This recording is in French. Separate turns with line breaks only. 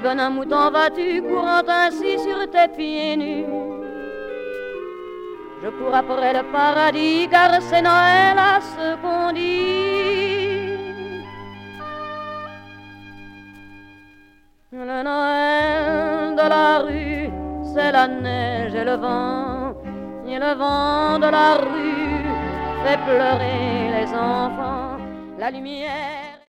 Cigonin mouton vas-tu courant ainsi sur tes pieds nus? Je cours après le paradis car c'est Noël à ce qu'on dit. Le Noël de la rue, c'est la neige et le vent. Et le vent de la rue fait pleurer les enfants. La lumière